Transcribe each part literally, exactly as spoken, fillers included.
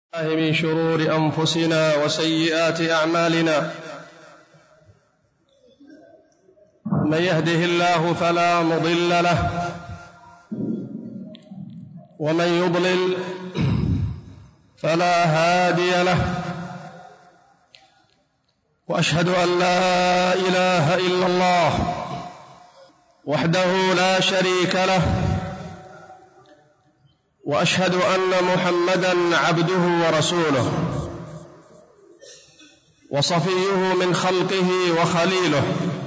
من شرور أنفسنا وسيئات أعمالنا. من يهده الله فلا مضل له، ومن يضلل فلا هادي له. وأشهد أن لا إله إلا الله وحده لا شريك له، وأشهد أن محمدًا عبده ورسوله وصفيه من خلقه وخليله،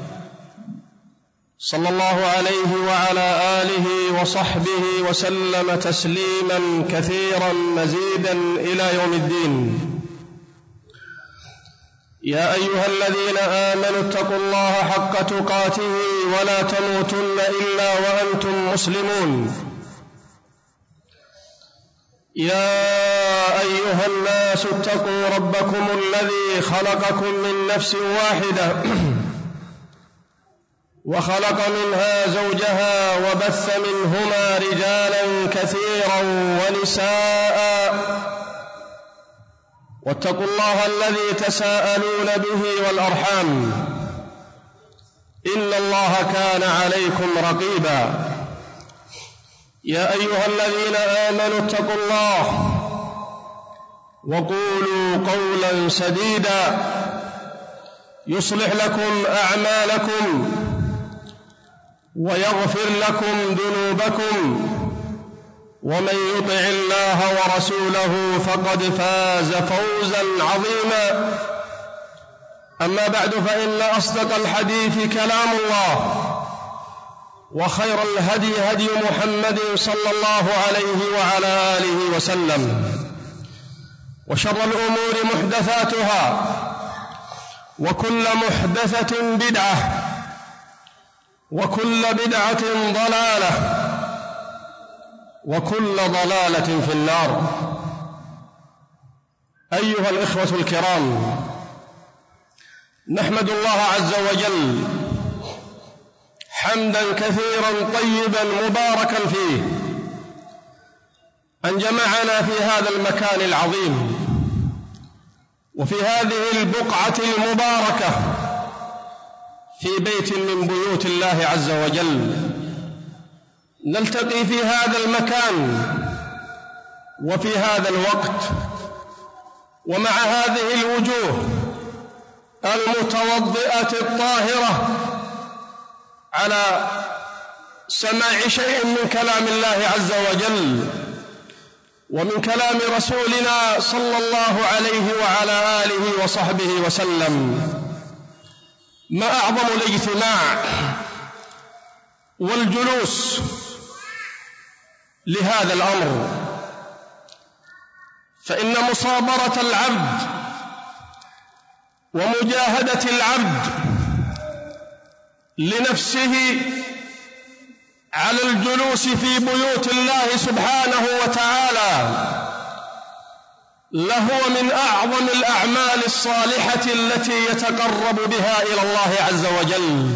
صلى الله عليه وعلى آله وصحبه وسلم تسليمًا كثيرًا مزيدًا إلى يوم الدين. يا أيها الذين آمنوا اتقوا الله حق تقاته ولا تموتن إلا وأنتم مسلمون. يا أيها الناس اتقوا ربكم الذي خلقكم من نفس واحدة وخلق منها زوجها وبث منهما رجالا كثيرا ونساء، واتقوا الله الذي تساءلون به والأرحام، إن الله كان عليكم رقيبا. يا أيها الذين آمنوا اتقوا الله وقولوا قولا سديدا يصلح لكم أعمالكم ويغفر لكم ذنوبكم، ومن يطع الله ورسوله فقد فاز فوزا عظيما. أما بعد، فإن أصدق الحديث كلام الله، وخير الهدي هدي محمد صلى الله عليه وعلى آله وسلم، وشر الأمور محدثاتها، وكل محدثة بدعة، وكل بدعة ضلالة، وكل ضلالة في النار. أيها الإخوة الكرام، نحمد الله عز وجل حمدا كثيرا طيبا مباركا فيه أن جمعنا في هذا المكان العظيم وفي هذه البقعة المباركة في بيت من بيوت الله عز وجل، نلتقي في هذا المكان وفي هذا الوقت ومع هذه الوجوه المتوضئة الطاهرة على سماع شيء من كلام الله عز وجل ومن كلام رسولنا صلى الله عليه وعلى آله وصحبه وسلم. ما أعظم الاجتماع والجلوس لهذا الأمر، فإن مصابرة العبد ومجاهدة العبد لنفسه على الجلوس في بيوت الله سبحانه وتعالى لهو من أعظم الأعمال الصالحة التي يتقرب بها إلى الله عز وجل.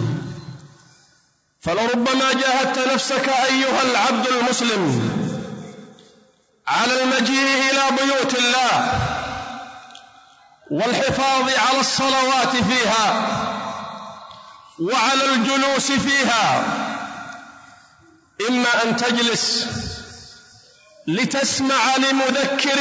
فلربما جاهدت نفسك أيها العبد المسلم على المجيء إلى بيوت الله والحفاظ على الصلوات فيها وعلى الجلوس فيها، إما أن تجلس لتسمع لمذكر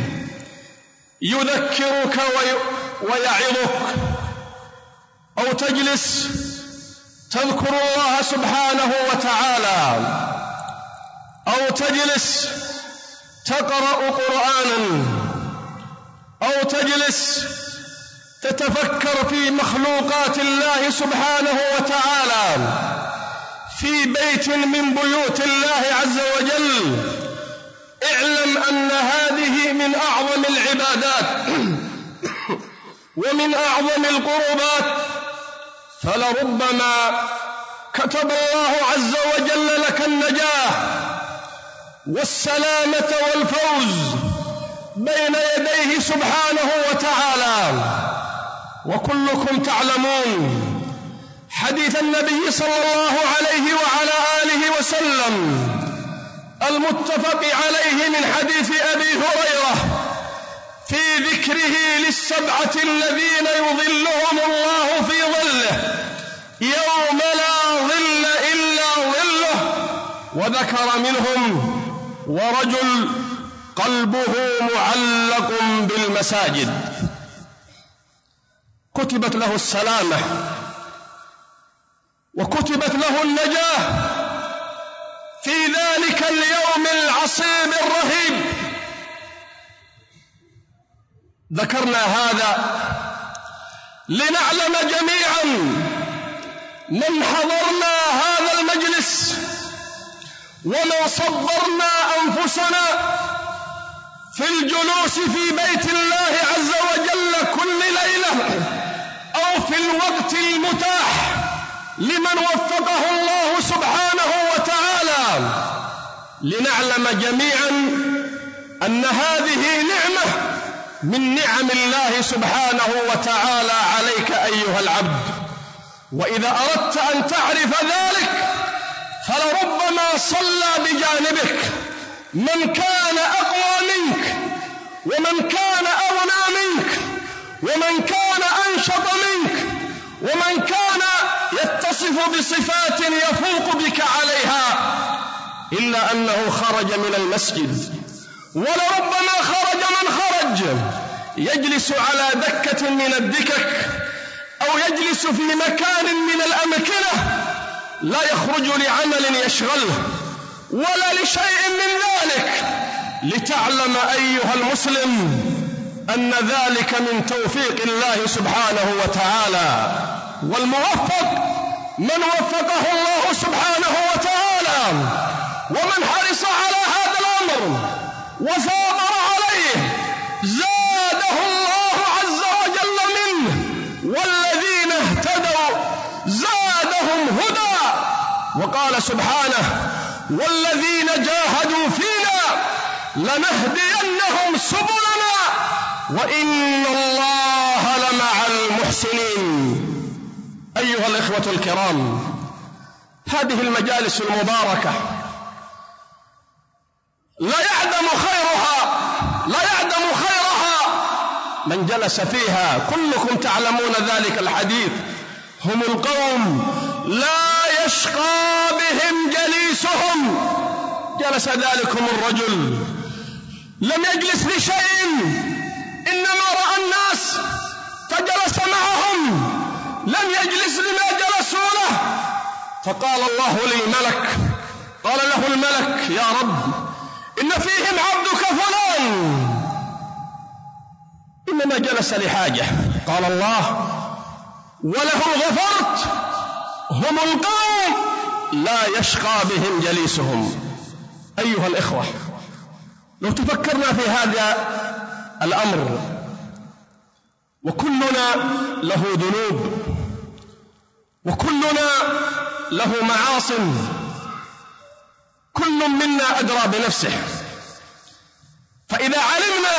يذكرك ويعظك، أو تجلس تذكر الله سبحانه وتعالى، أو تجلس تقرأ قرآنا، أو تجلس تتفكر في مخلوقات الله سبحانه وتعالى في بيت من بيوت الله عز وجل. اعلم أن هذه من أعظم العبادات ومن أعظم القربات، فلربما كتب الله عز وجل لك النجاة والسلامة والفوز بين يديه سبحانه وتعالى. وكلكم تعلمون حديث النبي صلى الله عليه وعلى آله وسلم المتفق عليه من حديث أبي هريرة في ذكره للسبعة الذين يظلهم الله في ظله يوم لا ظل إلا ظله، وذكر منهم ورجل قلبه معلق بالمساجد كتبت له السلامة وكتبت له النجاة في ذلك اليوم العصيب الرهيب. ذكرنا هذا لنعلم جميعا من حضرنا هذا المجلس ومن صبرنا أنفسنا في الجلوس في بيت الله عز وجل كل ليلة أو في الوقت المتاح لمن وفقه الله سبحانه وتعالى، لنعلم جميعا أن هذه نعمة من نعم الله سبحانه وتعالى عليك أيها العبد. وإذا أردت أن تعرف ذلك فلربما صلى بجانبك من كان أقوى منك ومن كان أغنى منك ومن كان أنشط منك ومن كان يتصف بصفات يفوق بك عليها، إلا أنه خرج من المسجد. ولربما خرج من خرج يجلس على دكة من الدكك أو يجلس في مكان من الأمكنة لا يخرج لعمل يشغله ولا لشيء من ذلك، لتعلم أيها المسلم أن ذلك من توفيق الله سبحانه وتعالى. والموفق من وفقه الله سبحانه وتعالى ومن حرص على هذا الأمر وثابر عليه زاده الله عز وجل منه، والذين اهتدوا زادهم هدى. وقال سبحانه والذين جاهدوا فينا لنهدينهم سبلنا وإن الله لمع المحسنين. أيها الإخوة الكرام، هذه المجالس المباركة لا يعدم خيرها لا يعدم خيرها من جلس فيها. كلكم تعلمون ذلك الحديث: هم القوم لا يشقى بهم جليسهم. جلس ذلكم الرجل لم يجلس لشيء، إنما رأى الناس فجلس معهم، لم يجلس لما جلسوا له. فقال الله لي ملك، قال له الملك: يا رب، إن فيهم عبدك فلان إنما جلس لحاجة. قال الله: وله غفرت. هم القوم لا يشقى بهم جليسهم. أيها الإخوة، لو تفكرنا في هذا الأمر، وكلنا له ذنوب وكلنا له معاصٍ، كل منا أدرى بنفسه. فإذا علمنا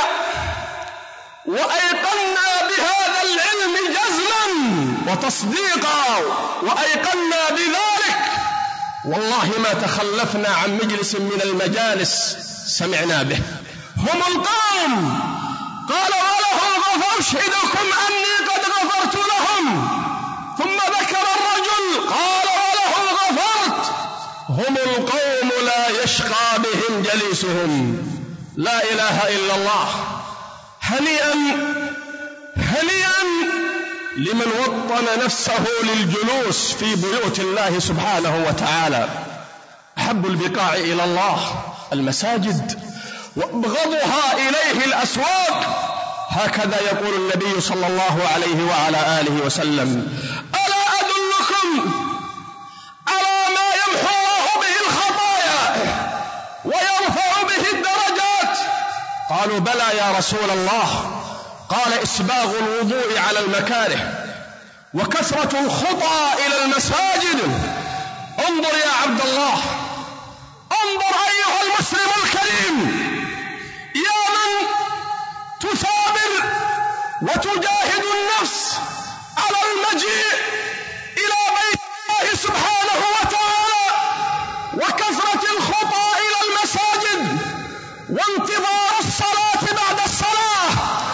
وأيقنا بهذا العلم جزما وتصديقا وأيقنا بذلك، والله ما تخلفنا عن مجلس من المجالس سمعنا به. هم القوم قال: ولهم غفر، أشهدكم أني قد غفرت لهم. ثم ذكر الرجل قال: وله غفرت. هم القوم لا يشقى بهم جليسهم. لا إله إلا الله. هنيئا هنيئا لمن وطن نفسه للجلوس في بيوت الله سبحانه وتعالى. أحب البقاع إلى الله المساجد، وأبغضها إليه الأسواق. هكذا يقول النبي صلى الله عليه وعلى آله وسلم: ألا أدلكم على ما يمحو الله به الخطايا ويرفع به الدرجات؟ قالوا: بلى يا رسول الله. قال: إسباغ الوضوء على المكاره وكثرة الخطى إلى المساجد. انظر يا عبد الله، انظر أيها المسلم الكريم، يا من تثابر وتجاهد النفس على المجيء إلى بيت الله سبحانه وتعالى وكثرة الخطى إلى المساجد وانتظار الصلاة بعد الصلاة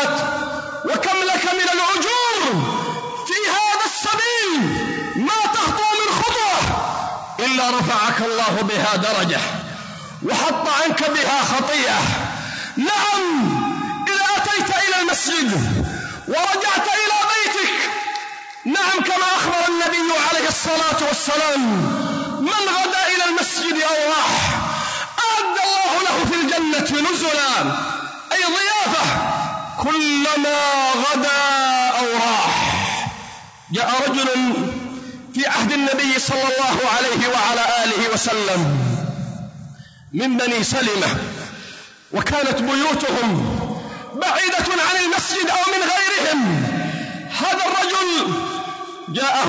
الحسنات، وكم لك من الأجور في هذا السبيل ما تخطو من خطوة إلا رفعك الله بها درجة وحط عنك بها خطيئة. نعم، إذا أتيت إلى المسجد ورجعت إلى بيتك، نعم كما أخبر النبي عليه الصلاة والسلام: من غدا إلى المسجد أو راح أعد الله له في الجنة نزلا، أي ضيافة، كلما غدا أو راح. جاء رجل في عهد النبي صلى الله عليه وعلى آله وسلم من بني سلمة، وكانت بيوتهم بعيدة عن المسجد أو من غيرهم. هذا الرجل جاءه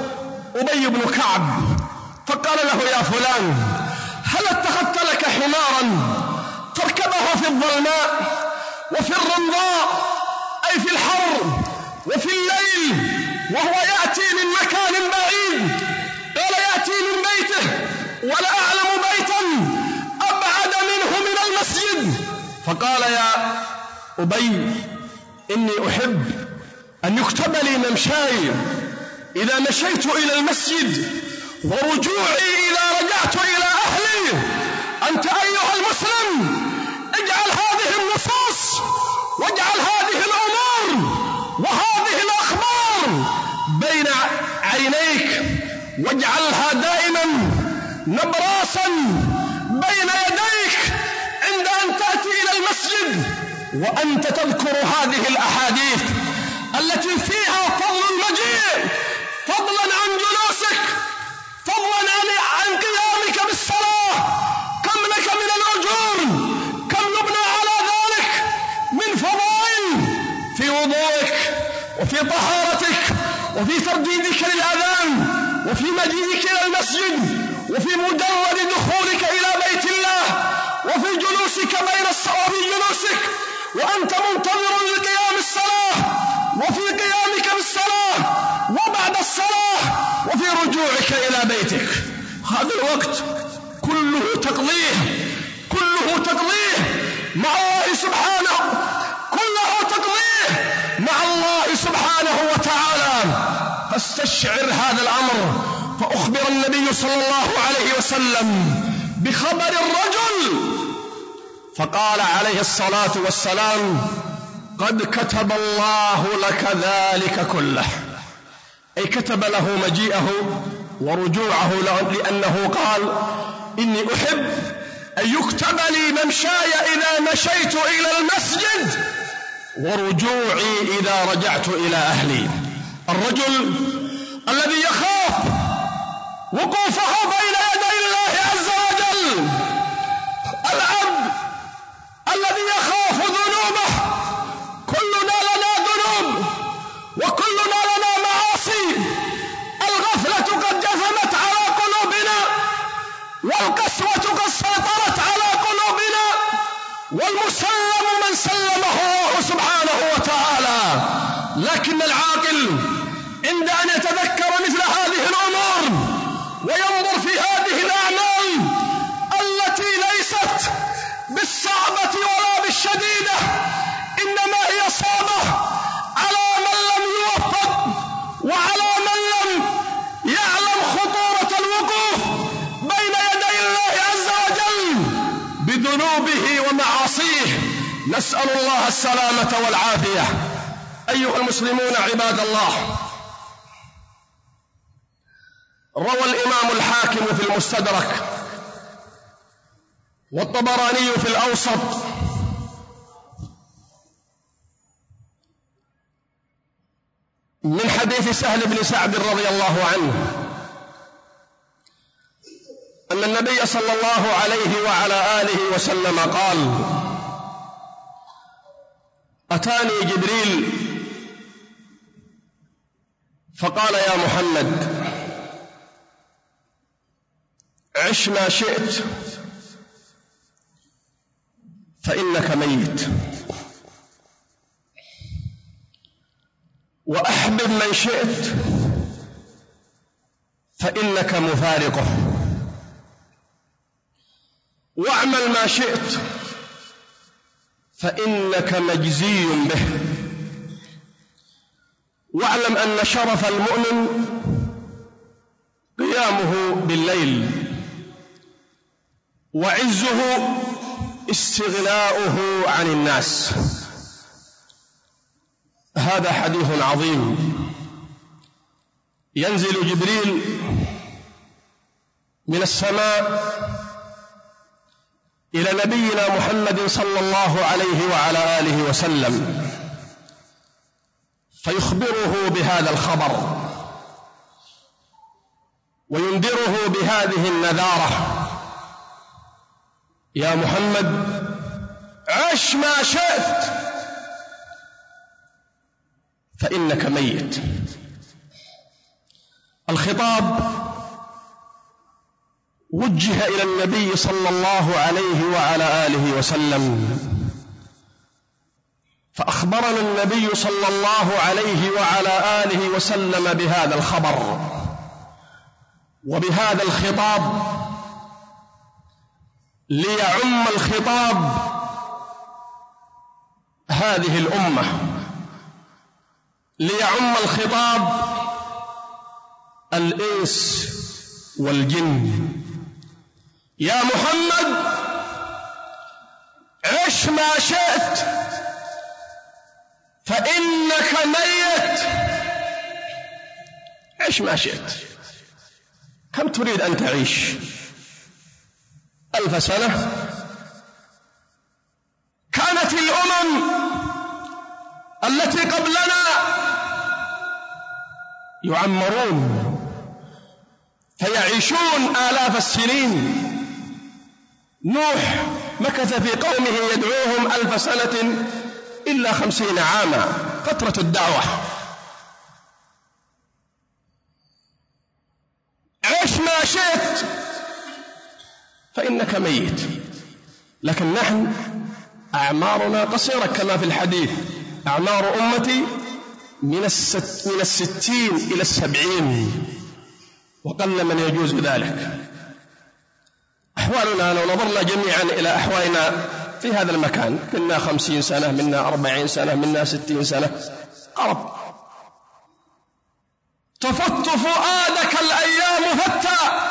أبي بن كعب فقال له: يا فلان، هل اتخذت لك حمارا تركبه في الظلماء وفي الرمضاء، أي في الحر وفي الليل، وهو يأتي من مكان بعيد؟ قال: يأتي من بيته، ولا أعلم بيتا أبعد منه من المسجد. فقال: يا أبي، إني أحب أن يكتب لي ممشاي إذا مشيت إلى المسجد ورجوعي إذا رجعت إلى أهلي. أنت أيها المسلم اجعل هذه النصوص واجعل هذه الأمور وهذه الأخبار بين عينيك، واجعلها دائما نبراسا بين يديك عند أن تأتي إلى المسجد وأنت تذكر هذه الأحاديث التي فيها فضل المجيء، فضلا عن جلوسك، فضلا عن قيامك بالصلاة. كم لك من الأجور، كم يبنى على ذلك من فضائل في وضوءك وفي طهارتك وفي ترديدك للأذان وفي مجيئك إلى المسجد وفي مجرد دخولك إلى بيت الله وفي جلوسك بين الصلاة وفي جلوسك وأنت منتظر لقيام الصلاة وفي قيامك بالصلاة وبعد الصلاة وفي رجوعك إلى بيتك. هذا الوقت كله تقضيه، كله تقضيه مع الله سبحانه، كله تقضيه مع الله سبحانه وتعالى. فاستشعر هذا الأمر. فأخبر النبي صلى الله عليه وسلم بخبر الرجل فقال عليه الصلاة والسلام: قد كتب الله لك ذلك كله، أي كتب له مجيئه ورجوعه، لأنه قال: إني أحب أن يكتب لي ممشاي إذا مشيت إلى المسجد ورجوعي إذا رجعت إلى أهلي. الرجل الذي يخاف وقوفه بين يدي الله عز وجل، العبد الذي يخاف ذنوبه. كلنا لنا ذنوب وكلنا لنا معاصي. الغفلة قد جثمت على قلوبنا، والقسوة قد سيطرت على قلوبنا، والمسلم من سلمه الله سبحانه وتعالى. لكن العاقل عند أن يتذكر مثل هذه الأمور وينظر في هذه الأعمال التي ليست بالصعبة ولا بالشديدة، إنما هي صعبة على من لم يوفق وعلى من لم يعلم خطورة الوقوف بين يدي الله عز وجل بذنوبه ومعاصيه. نسأل الله السلامة والعافية. أيها المسلمون عباد الله، روى الإمام الحاكم في المستدرك والطبراني في الأوسط من حديث سهل بن سعد رضي الله عنه أن النبي صلى الله عليه وعلى آله وسلم قال: أتاني جبريل فقال: يا محمد، عش ما شئت فإنك ميت، وأحبب من شئت فإنك مفارقه، واعمل ما شئت فإنك مجزي به. واعلم أن شرف المؤمن قيامه بالليل، وعزه استغناؤه عن الناس. هذا حديث عظيم. ينزل جبريل من السماء إلى نبينا محمد صلى الله عليه وعلى آله وسلم فيخبره بهذا الخبر وينذره بهذه النذارة: يا محمد عش ما شئت فإنك ميت. الخطاب وجه إلى النبي صلى الله عليه وعلى آله وسلم، فأخبرنا النبي صلى الله عليه وعلى آله وسلم بهذا الخبر وبهذا الخطاب ليعم الخطاب هذه الأمة، ليعم الخطاب الإنس والجن. يا محمد عش ما شئت فإنك ميت. عش ما شئت. كم تريد أن تعيش؟ ألف سنة؟ كانت الأمم التي قبلنا يعمرون فيعيشون آلاف السنين. نوح مكث في قومه يدعوهم ألف سنة إلا خمسين عاما، فترة الدعوة. عش ما شئت فإنك ميت. لكن نحن أعمارنا قصيرة كما في الحديث: أعمار أمتي من, الست من الستين إلى السبعين، وقل من يجوز ذلك. أحوالنا لو نظرنا جميعا إلى أحوالنا في هذا المكان، منا خمسين سنة، منا أربعين سنة، منا ستين سنة، قرب. تفت فؤادك الأيام فتى،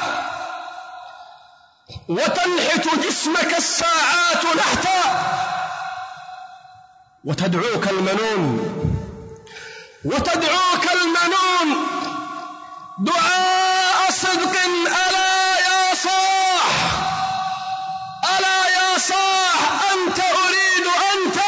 وتنحت جسمك الساعات نحتا، وتدعوك المنون وتدعوك المنون دعاء صدق: ألا يا صاح، ألا يا صاح، أنت أريد أنت.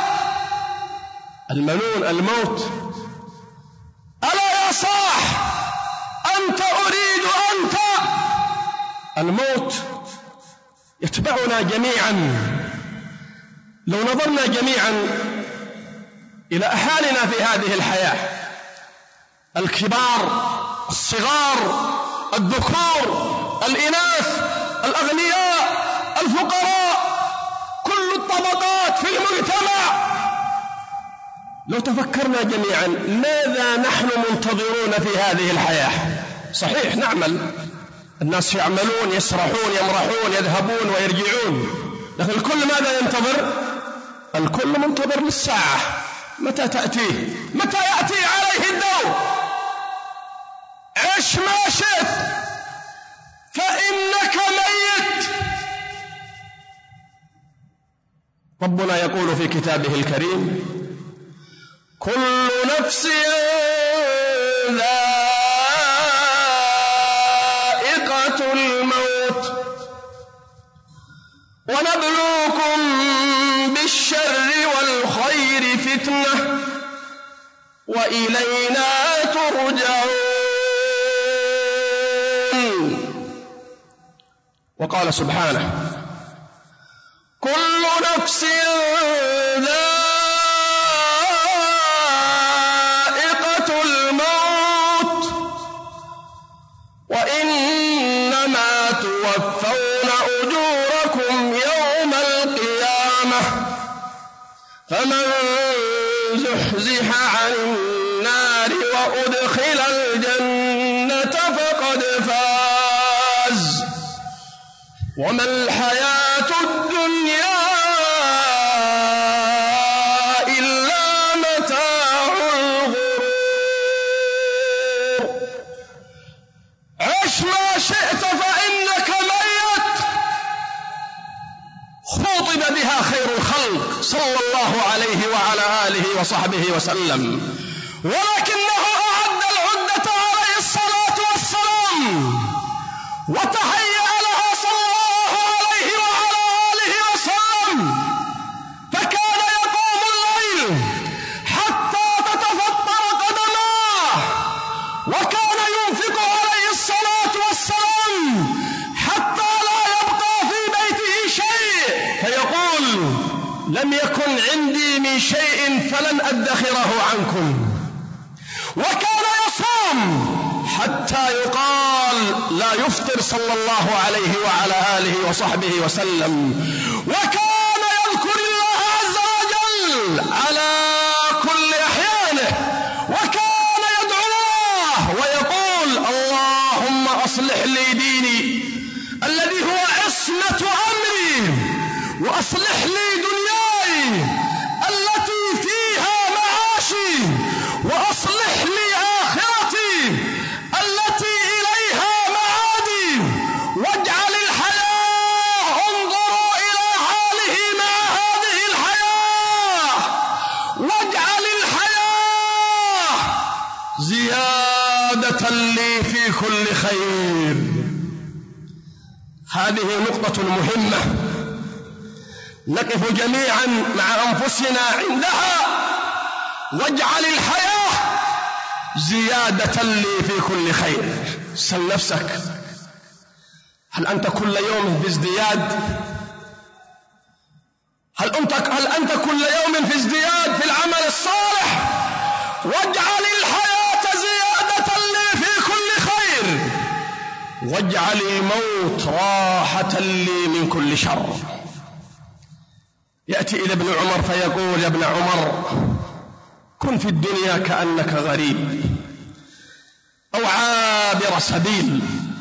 المنون الموت. ألا يا صاح، أنت أريد أنت. الموت يتبعنا جميعا. لو نظرنا جميعا إلى أحالنا في هذه الحياة، الكبار، الصغار، الذكور، الإناث، الأغنياء، الفقراء، كل الطبقات في المجتمع، لو تفكرنا جميعا ماذا نحن منتظرون في هذه الحياة؟ صحيح نعمل، الناس يعملون، يسرحون، يمرحون، يذهبون ويرجعون، لكن الكل ماذا ينتظر؟ الكل منتظر للساعة، متى تأتيه؟ متى يأتي عليه الدور؟ عش ما شئت فإنك ميت. ربنا يقول في كتابه الكريم: كل نفس ذائقة الموت ونبلوكم بالشر والخير فتنة وإلينا ترجعون. وقال سبحانه: كل نفس ذائقة الموت وإنما توفون أجوركم يوم القيامة فمن زحزح عن النار وأدخل الجنة فقد فاز وما الحياة الدنيا خير الخلق صلى الله عليه وعلى آله وصحبه وسلم، ولكنه أعد العدة عليه الصلاة والسلام وتهيأ لها صلى الله عليه وعلى آله وسلم، فكان يقوم الليل حتى تتفطر قدماه، وكان ينفق عليه الصلاة والسلام حتى لا يبقى في بيته شيء، فيقول لم يكن عندي من شيء فلن أدخره عنكم. وكان يصوم حتى يقال لا يفطر صلى الله عليه وعلى آله وصحبه وسلم، وكان يذكر الله عز وجل على كل أحيانه، وكان يدعو الله ويقول اللهم أصلح لي ديني الذي هو عصمة أمري، وأصلح لي دنياي التي فيها معاشي، وأصلح لي آخرتي التي إليها معادي، واجعل الحياة، انظروا إلى حاله مع هذه الحياة، واجعل الحياة زيادة لي في كل خير. هذه نقطة مهمة نقف جميعا مع أنفسنا عندها، واجعل الحياة زيادة لي في كل خير. سل نفسك، هل أنت كل يوم في ازدياد؟ هل أنت, هل أنت كل يوم في ازدياد في العمل الصالح؟ واجعل الحياة زيادة لي في كل خير، واجعل الموت راحة لي من كل شر. يأتي إلى ابن عمر فيقول يا ابن عمر كن في الدنيا كأنك غريب أو عابر سبيل،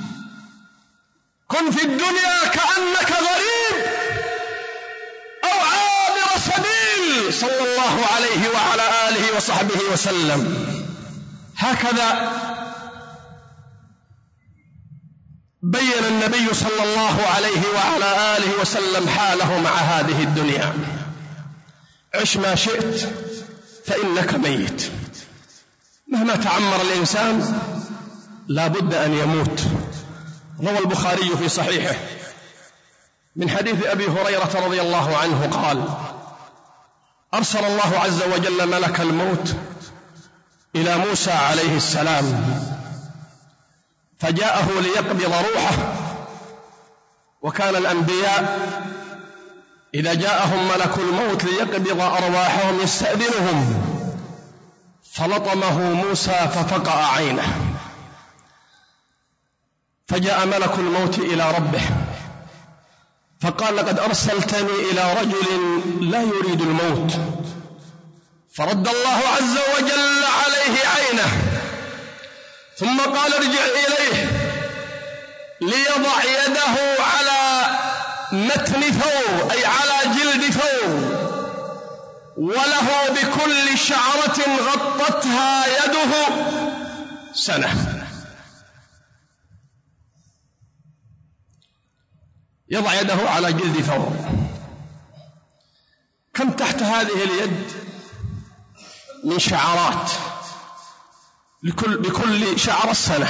كن في الدنيا كأنك غريب أو عابر سبيل صلى الله عليه وعلى آله وصحبه وسلم. هكذا بين النبي صلى الله عليه وعلى آله وسلم حاله مع هذه الدنيا. عش ما شئت فإنك ميت، مهما تعمر الإنسان لا بد أن يموت. روى البخاري في صحيحه من حديث أبي هريرة رضي الله عنه قال أرسل الله عز وجل ملك الموت إلى موسى عليه السلام، فجاءه ليقبض روحه. وكان الأنبياء إذا جاءهم ملك الموت ليقبض أرواحهم يستأذنهم، فلطمه موسى ففقأ عينه، فجاء ملك الموت إلى ربه فقال لقد أرسلتني إلى رجل لا يريد الموت، فرد الله عز وجل عليه عينه، ثم قال ارجع إليه ليضع يده على متن ثور أي على جلد ثور، وله بكل شعرة غطتها يده سنة. يضع يده على جلد ثور. كم تحت هذه اليد من شعرات، لكل بكل شعر السنة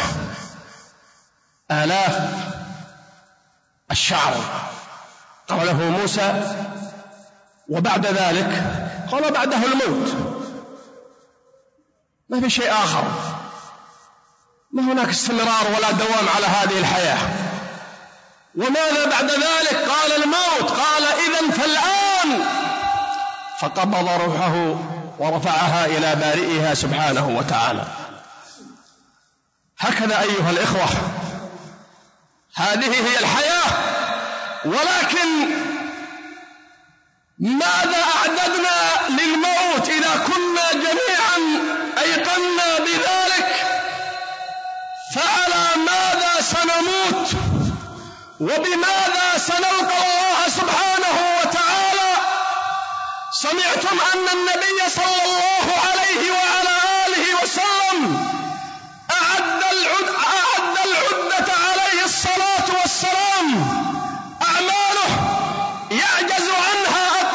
آلاف الشعر. قاله موسى وبعد ذلك قال بعده الموت، ما في شيء آخر، ما هناك استمرار ولا دوام على هذه الحياة. وماذا بعد ذلك؟ قال الموت. قال إذن فالآن، فقبض روحه ورفعها إلى بارئها سبحانه وتعالى. هكذا أيها الإخوة هذه هي الحياة. ولكن ماذا أعددنا للموت إذا كنا جميعا أيقنا بذلك؟ فعلى ماذا سنموت وبماذا سنلقى الله سبحانه وتعالى؟ سمعتم أن النبي صلى الله عليه وعلى آله وسلم أعد العد أعد العدة عليه الصلاة والسلام، أعماله يعجز عنها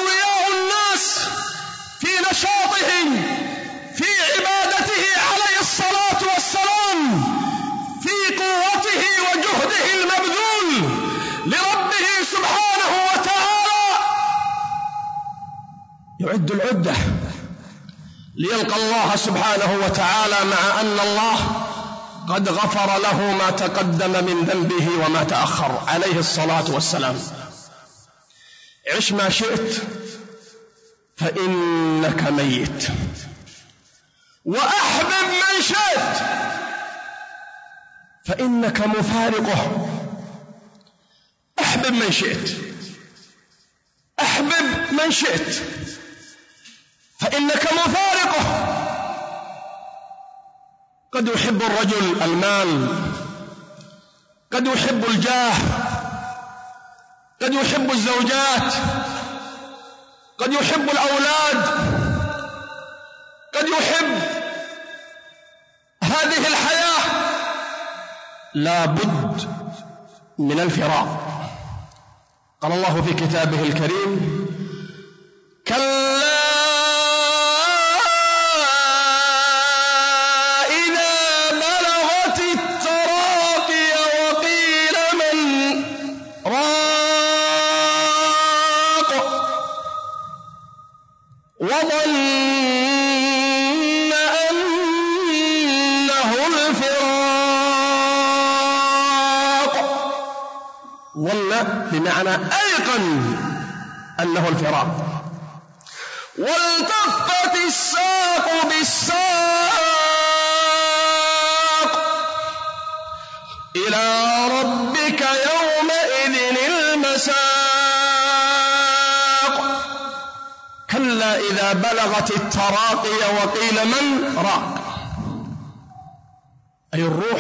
يعد العدة ليلقى الله سبحانه وتعالى، مع أن الله قد غفر له ما تقدم من ذنبه وما تأخر عليه الصلاة والسلام. عش ما شئت فإنك ميت، وأحبب من شئت فإنك مفارقه. أحبب من شئت، أحبب من شئت فإنك مفارقه. قد يحب الرجل المال، قد يحب الجاه، قد يحب الزوجات، قد يحب الأولاد، قد يحب هذه الحياة. لا بد من الفراق. قال الله في كتابه الكريم: كلا إذا بلغت التراقي وقيل من راق وظن أنه الفراق. ظن بمعنى أيقن أنه الفراق. والتفت الساق بالساق إلى ربك يومئذ المساق. كلا إذا بلغت التراقي وقيل من راق، أي الروح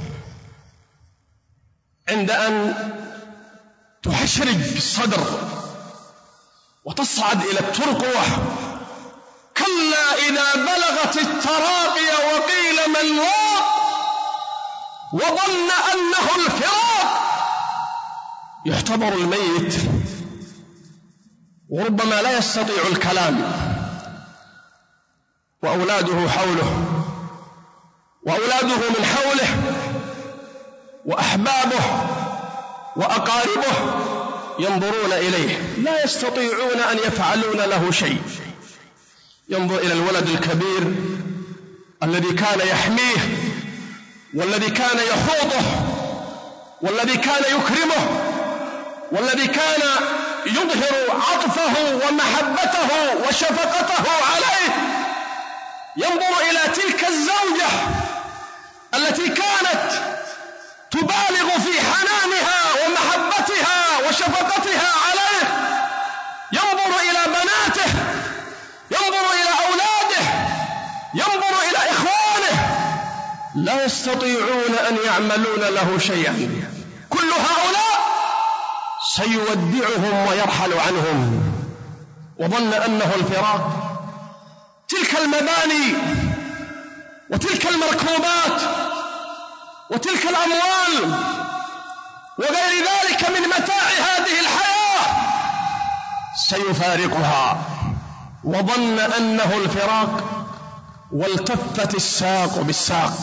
عند أن تحشرج في الصدر وتصعد إلى الترقوة. كلا إذا بلغت التراقي وقيل من راق وظن أنه الفراق. يعتبر الميت وربما لا يستطيع الكلام، وأولاده حوله، وأولاده من حوله، وأحبابه وأقاربه ينظرون إليه، لا يستطيعون أن يفعلون له شيء. ينظر إلى الولد الكبير الذي كان يحميه، والذي كان يحوطه، والذي كان يكرمه، والذي كان يظهر عطفه ومحبته وشفقته عليه. ينظر إلى تلك الزوجة التي كانت تبالغ في حنانها ومحبتها وشفقتها عليه. ينظر إلى بناته، ينظر إلى أولاده، ينظر إلى إخوانه، لا يستطيعون أن يعملون له شيئا. كل هؤلاء سيودعهم ويرحل عنهم، وظن أنه الفراق. تلك المباني وتلك المركوبات وتلك الأموال وغير ذلك من متاع هذه الحياة سيفارقها، وظن أنه الفراق. والتفت الساق بالساق.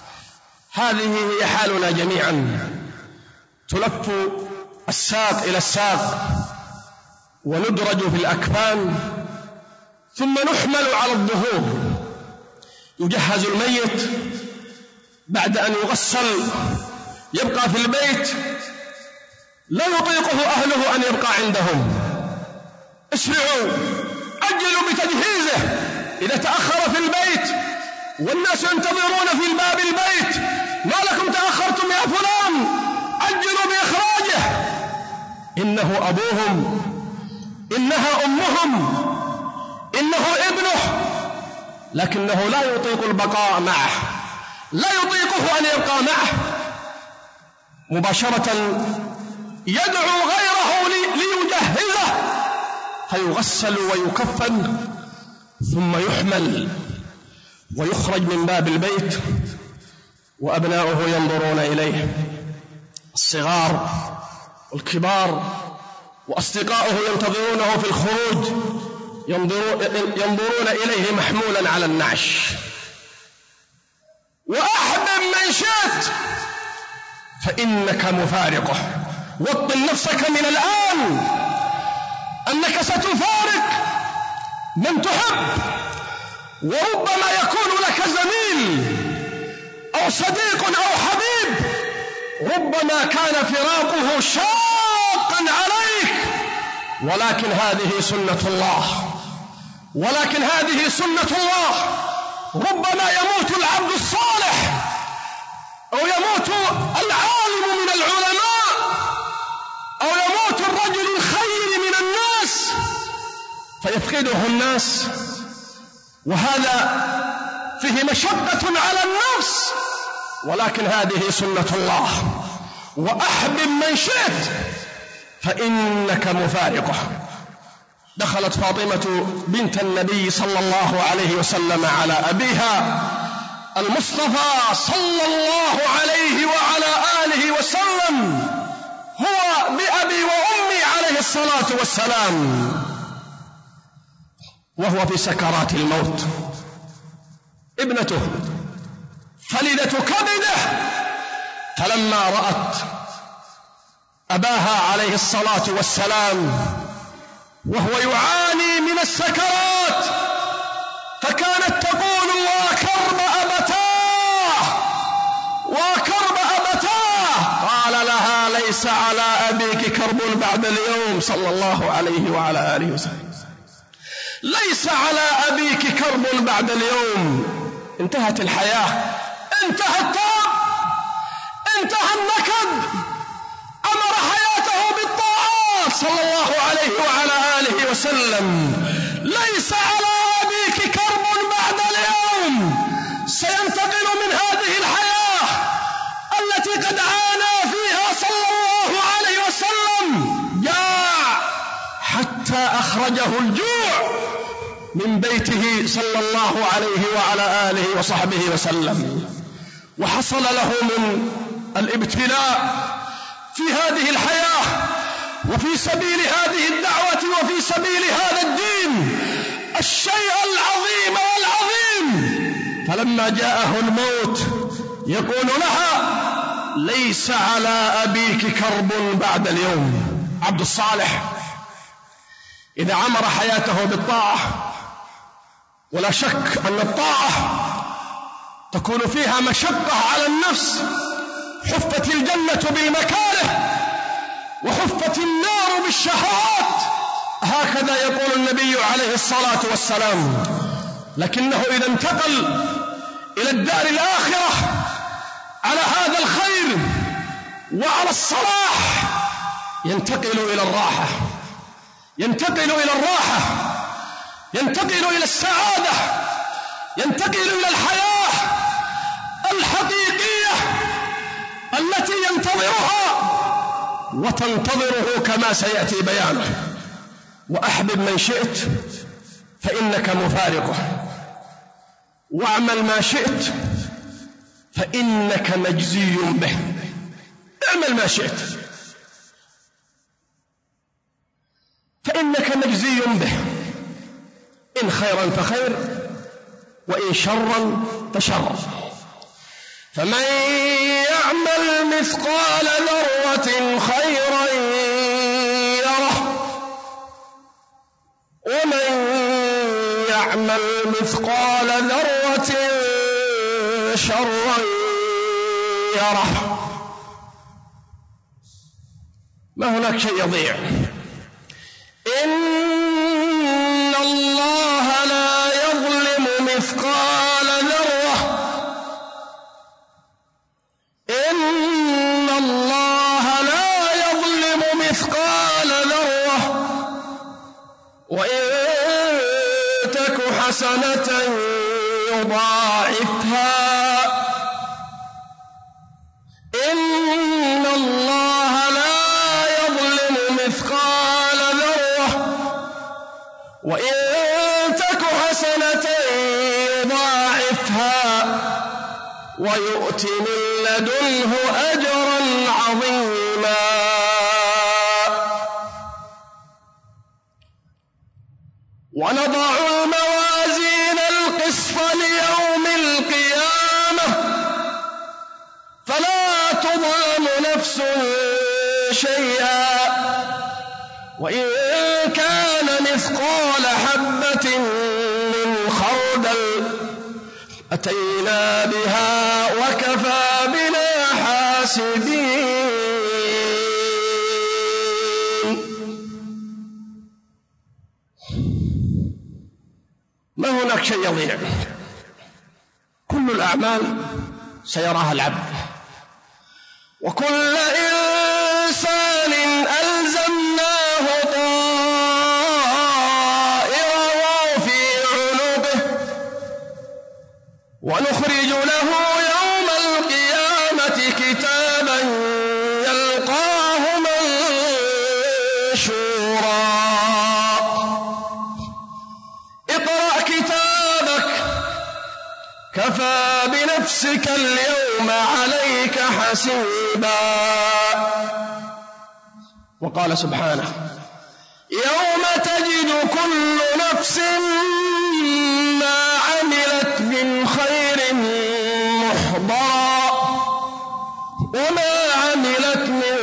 هذه هي حالنا جميعا، تلف الساق إلى الساق وندرج في الأكفان، ثم نحمل على الظهور. يجهز الميت بعد أن يغسل، يبقى في البيت، لا يطيقه أهله أن يبقى عندهم. اسرعوا، عجلوا بتجهيزه. إذا تأخر في البيت والناس ينتظرون في باب البيت: ما لكم تأخرتم يا فلان؟ عجلوا بإخراجه. إنه أبوهم، إنها أمهم، إنه ابنه، لكنه لا يطيق البقاء معه، لا يطيقه أن يبقى معه. مباشرة يدعو غيره ليجهزه، فيغسل ويكفن، ثم يحمل ويخرج من باب البيت، وأبناؤه ينظرون إليه، الصغار والكبار وأصدقاؤه ينتظرونه في الخروج، ينظرون إليه محمولا على النعش. وأحبب من شئت فإنك مفارقه. وطن نفسك من الآن أنك ستفارق من تحب، وربما يكون لك زميل أو صديق أو حبيب، ربما كان فراقه شاقا عليك، ولكن هذه سنة الله، ولكن هذه سنة الله. ربما يموت العبد الصالح أو يموت العالم من العلماء أو يموت الرجل الخير من الناس فيفقده الناس، وهذا فيه مشقة على النفس، ولكن هذه سنة الله. وأحبب من شئت فإنك مفارقه. دخلت فاطمة بنت النبي صلى الله عليه وسلم على أبيها المصطفى صلى الله عليه وعلى آله وسلم، هو بأبي وأمي عليه الصلاة والسلام، وهو في سكرات الموت. ابنته خليدة كبده، فلما رأت أباها عليه الصلاة والسلام وهو يعاني من السكرات، فكانت تقول: وكرب أبتاه وكرب أبتاه. قال لها: ليس على أبيك كرب بعد اليوم، صلى الله عليه وعلى آله وسلم، ليس على أبيك كرب بعد اليوم. انتهت الحياة، انتهى التعب، انتهى النكد، أمر حياته بالطاعات صلى الله عليه وعلى آله وسلم. ليس على أبيك كرب بعد اليوم، سينتقل من هذه الحياة التي قد عانى فيها صلى الله عليه وسلم، جاع حتى أخرجه الجوع من بيته صلى الله عليه وعلى آله وصحبه وسلم، وحصل له من الابتلاء في هذه الحياة وفي سبيل هذه الدعوة وفي سبيل هذا الدين الشيء العظيم والعظيم. فلما جاءه الموت يقول لها: ليس على أبيك كرب بعد اليوم. عبد الصالح إذا عمر حياته بالطاعة، ولا شك أن الطاعة تكون فيها مشقة على النفس، حفت الجنة بالمكاره وحفت النار بالشهوات، هكذا يقول النبي عليه الصلاة والسلام. لكنه إذا انتقل إلى الدار الآخرة على هذا الخير وعلى الصلاح، ينتقل إلى الراحة، ينتقل إلى الراحة، ينتقل إلى السعادة، ينتقل إلى الحياة الحقيقية التي ينتظرها وتنتظره كما سيأتي بيانه. وأحبب من شئت فإنك مفارقه، واعمل ما شئت فإنك مجزي به. اعمل ما شئت فإنك مجزي به، إن خيرا فخير وإن شرا فشر. فمن يعمل مثقال ذرة خيرا يره، ومن يعمل مثقال ذرة شرا يره. ما هناك شيء يضيع. إن الله لا يظلم مثقال ذرة، إن الله لا يظلم مثقال ذرة، وإن تك حسنة يضاعفها، إن الله لا يظلم مثقال ذرة، وإن تك حسنة يضاعفها ويؤت من لدنه أجرا عظيما. ونضع الموازين القسط ليوم القيامة فلا تظلم نفس شيئا، وإن كان مثقال حبة أتينا بها وكفى بنا حاسبين. ما هناك شيء يضيع، كل الأعمال سيراها العبد، وكل إنسان ألزمناه طائره في عنقه ونخرج له يوم القيامة كتابا يلقاه منشورا. اقرأ كتابك كفى بنفسك اليوم عليك حسيبا. وقال سبحانه يوم تجد كل نفس ما عملت من خير محضرا وما عملت من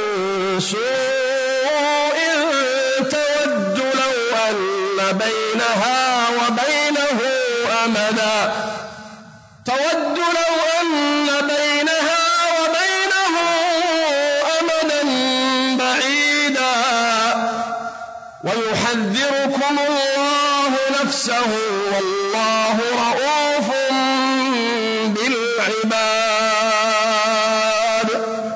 سوء تود لو أن بينها وبينه أمدا تود لو أن بينها وبينه أمدا بعيدا ويحذركم الله نفسه والله رؤوف بالعباد.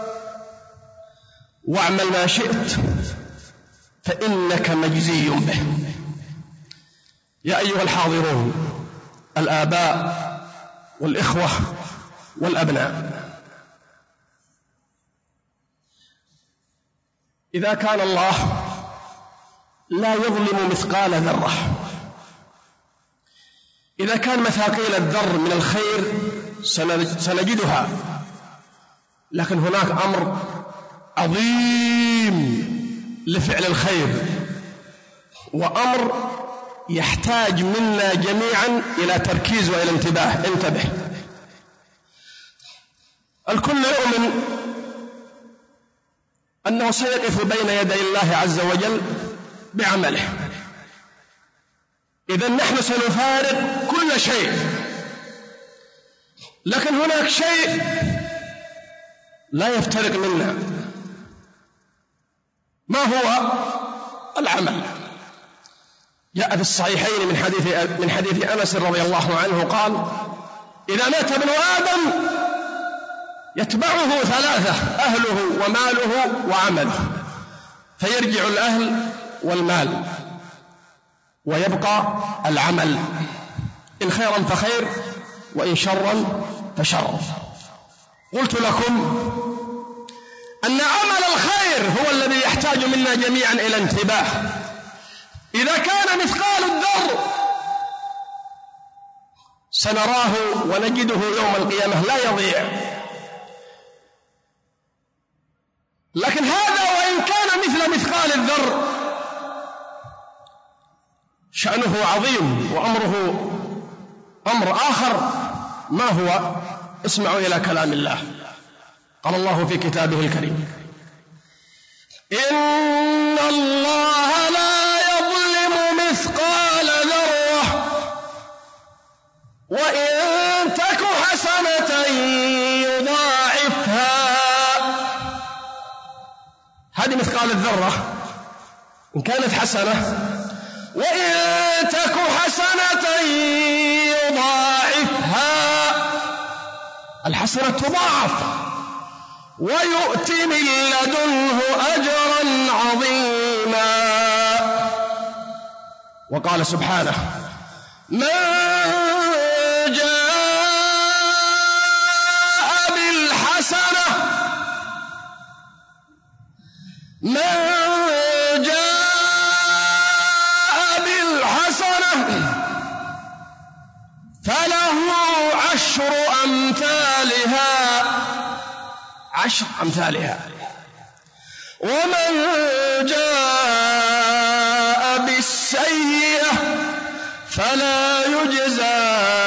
واعمل ما شئت فإنك مجزي به. يا أيها الحاضرون الآباء والإخوة والأبناء، إذا كان الله لا يظلم مثقال ذرة، إذا كان مثاقيل الذر من الخير سنجدها، لكن هناك أمر عظيم لفعل الخير وأمر يحتاج منا جميعا إلى تركيز وإلى انتباه. انتبه، الكل يؤمن أنه سيقف بين يدي الله عز وجل بعمله، إذن نحن سنفارق كل شيء، لكن هناك شيء لا يفترق منا، ما هو؟ العمل. جاء في الصحيحين من حديث من حديث أنس رضي الله عنه قال إذا مات ابن آدم يتبعه ثلاثة: أهله وماله وعمله، فيرجع الأهل والمال ويبقى العمل، إن خيرا فخير وإن شرا فشر. قلت لكم أن عمل الخير هو الذي يحتاج منا جميعا إلى انتباه. إذا كان مثقال الذر سنراه ونجده يوم القيامة لا يضيع، لكن هذا وإن كان مثل مثقال الذر شأنه عظيم وأمره أمر آخر. ما هو؟ اسمعوا إلى كلام الله. قال الله في كتابه الكريم إن الله لا يظلم مثقال ذرة وإن تك حسنة يضاعفها. هذه مثقال الذرة إن كانت حسنة، وإن تك حسنة يضاعفها. الحسنة تضاعف ويؤتي من لدنه أجرا عظيما. وقال سبحانه من جاء بالحسنة من جاء بالحسنة فله عشر أمثالها عشر أمثالها ومن جاء بالسيئة فلا يجزى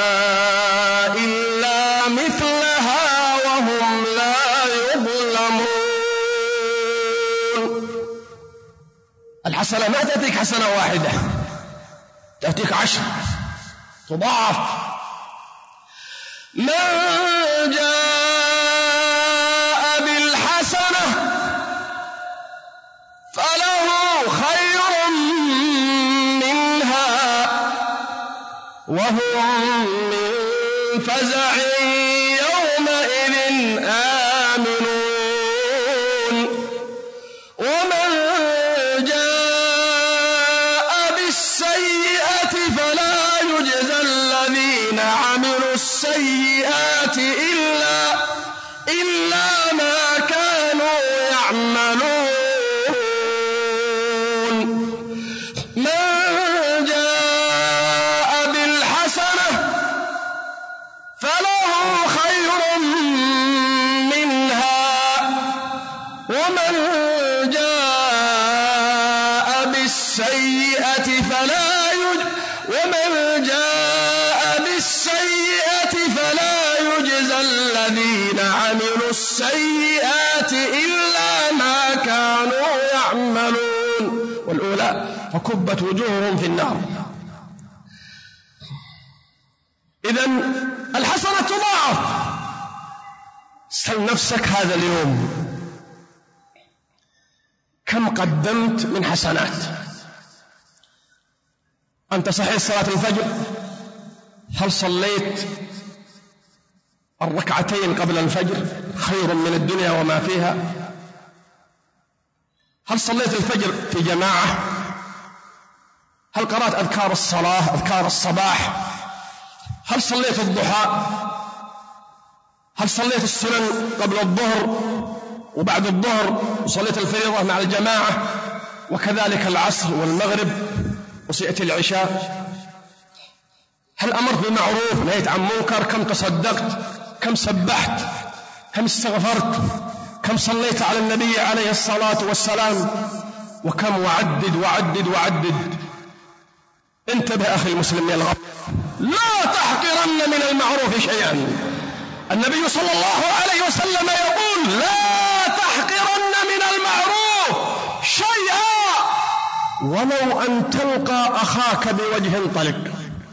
إلا مثلها وهم لا يظلمون. الحسنة ما تأتيك حسنة واحدة، تأتيك عشر، تضاعف. من جاء بالحسنة فله خير منها وهم من فزع يومئذ آمنون ومن جاء بالسيئة فلا يجزى الذين عملوا السيئات إلا إلا ما كانوا يعملون من جاء بالحسنة فله خير منها ومن جاء بالسيئة فلا يجزى ومن جاء بالسيئة فلا يجزى الذين عملوا السيئات إلا ما كانوا يعملون. والأولى فكبت وجوههم في النار. إذن الحسنة تضاعف. سل نفسك هذا اليوم كم قدمت من حسنات. أنت صحيح صلاة الفجر، هل صليت الركعتين قبل الفجر خير من الدنيا وما فيها؟ هل صليت الفجر في جماعة؟ هل قرأت أذكار الصلاة أذكار الصباح؟ هل صليت الضحى؟ هل صليت السنن قبل الظهر وبعد الظهر وصليت الفريضة مع الجماعة وكذلك العصر والمغرب وسيأتي العشاء؟ هل أمرت بالمعروف نهيت عن منكر؟ كم تصدقت؟ كم سبحت؟ كم استغفرت؟ كم صليت على النبي عليه الصلاة والسلام؟ وكم وعدد وعدد وعدد. انتبه أخي المسلم يا الغفر، لا تحقرن من المعروف شيئا. النبي صلى الله عليه وسلم يقول لا تحقرن من المعروف شيئا ولو أن تلقى أخاك بوجه طلق.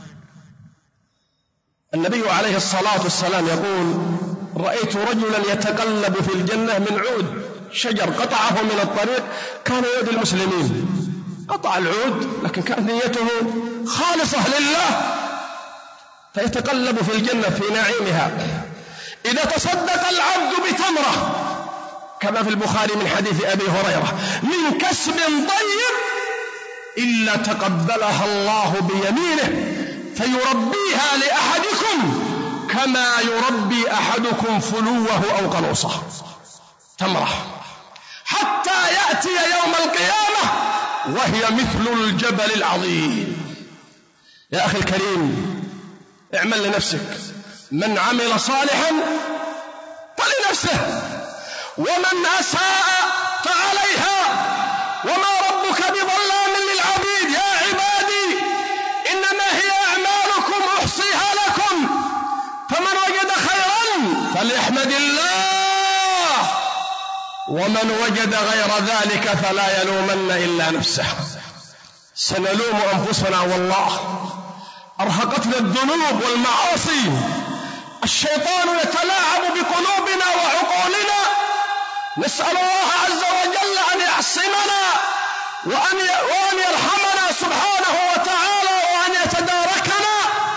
النبي عليه الصلاة والسلام يقول رأيت رجلا يتقلب في الجنة من عود شجر قطعه من الطريق، كان يؤذي المسلمين، قطع العود لكن كانت نيته خالصة لله، فيتقلب في الجنة في نعيمها. إذا تصدق العبد بتمرة كما في البخاري من حديث أبي هريرة من كسب طيب إلا تقبلها الله بيمينه فيربيها لأحدكم كما يربي أحدكم فلوه أو قلوصه، تمرة، حتى يأتي يوم القيامة وهي مثل الجبل العظيم. يا أخي الكريم اعمل لنفسك، من عمل صالحا فلنفسه ومن أساء فعليها وما ربك بظلام للعبيد. يا عبادي إنما هي أعمالكم أحصيها لكم فمن وجد خيرا فليحمد الله ومن وجد غير ذلك فلا يلومن إلا نفسه. سنلوم أنفسنا والله، أرهقتنا الذنوب والمعاصي، الشيطان يتلاعب بقلوبنا وعقولنا. نسأل الله عز وجل أن يعصمنا وأن وأن يرحمنا سبحانه وتعالى وأن يتداركنا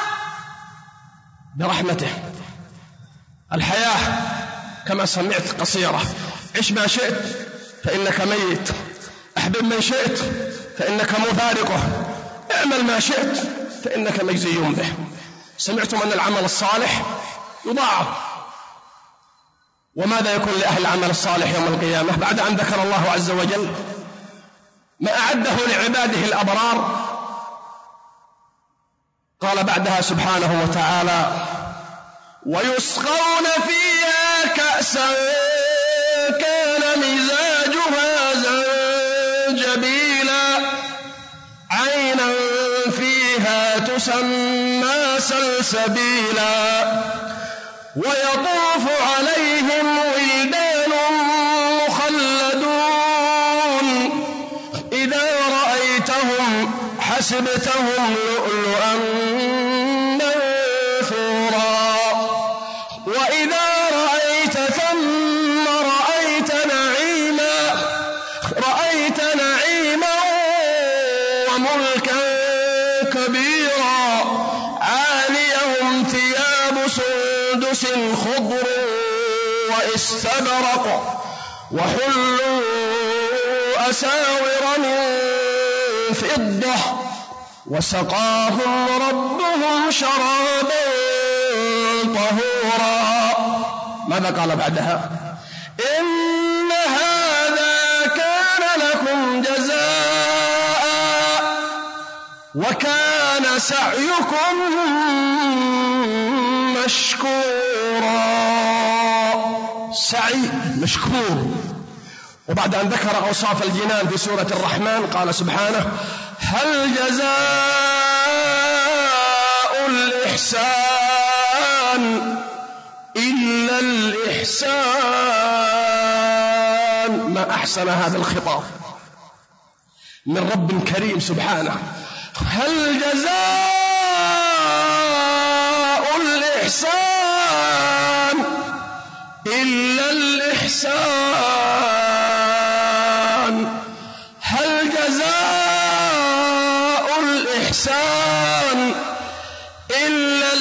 برحمته. الحياة كما سمعت قصيرة، عش ما شئت فإنك ميت، أحبب من شئت فإنك مفارقه، اعمل ما شئت فإنك مجزي به. سمعتم أن العمل الصالح يضاعف، وماذا يكون لأهل العمل الصالح يوم القيامة بعد أن ذكر الله عز وجل ما أعده لعباده الأبرار؟ قال بعدها سبحانه وتعالى ويسقون فيها كأسا كان مزاجها زنجبيلا عينا فيها تسمى سلسبيلا ويطوف عليهم ولدان مخلدون إذا رأيتهم حسبتهم لؤلؤا منثورا كبيرا عاليهم ثياب سندس خضر واستبرق وحلوا أساور من فضة وسقاهم ربهم شرابا طهورا. ماذا قال بعدها؟ إن هذا كان لكم جزاء وكان سعيكم مشكورا. سعي مشكور. وبعد أن ذكر أوصاف الجنان في سورة الرحمن قال سبحانه: هل جزاء الإحسان إلا الإحسان. ما أحسن هذا الخطاب من رب كريم سبحانه. هل جزاء الإحسان إلا الإحسان. هل جزاء الإحسان إلا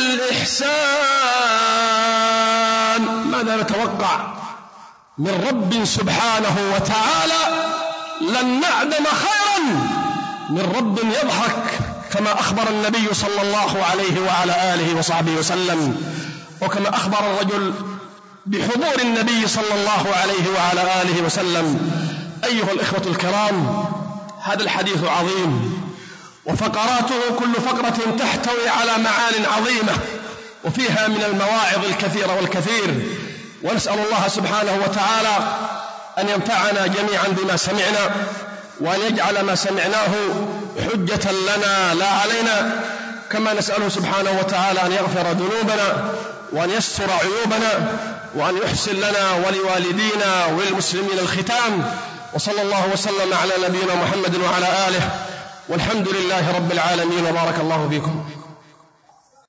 الإحسان. ماذا نتوقع من رب سبحانه وتعالى؟ لن نعدم خيرا من رب يضحك كما أخبر النبي صلى الله عليه وعلى آله وصحبه وسلم، وكما أخبر الرجل بحضور النبي صلى الله عليه وعلى آله وسلم. أيها الإخوة الكرام، هذا الحديث عظيم وفقراته كل فقرة تحتوي على معان عظيمة وفيها من المواعظ الكثيرة والكثير، ونسأل الله سبحانه وتعالى أن ينفعنا جميعا بما سمعنا، وأن يجعل ما سمعناه حجة لنا لا علينا، كما نسأله سبحانه وتعالى أن يغفر ذنوبنا وأن يستر عيوبنا وأن يحسن لنا ولوالدينا وللمسلمين الختام. وصلى الله وسلم على نبينا محمد وعلى آله، والحمد لله رب العالمين، وبارك الله فيكم.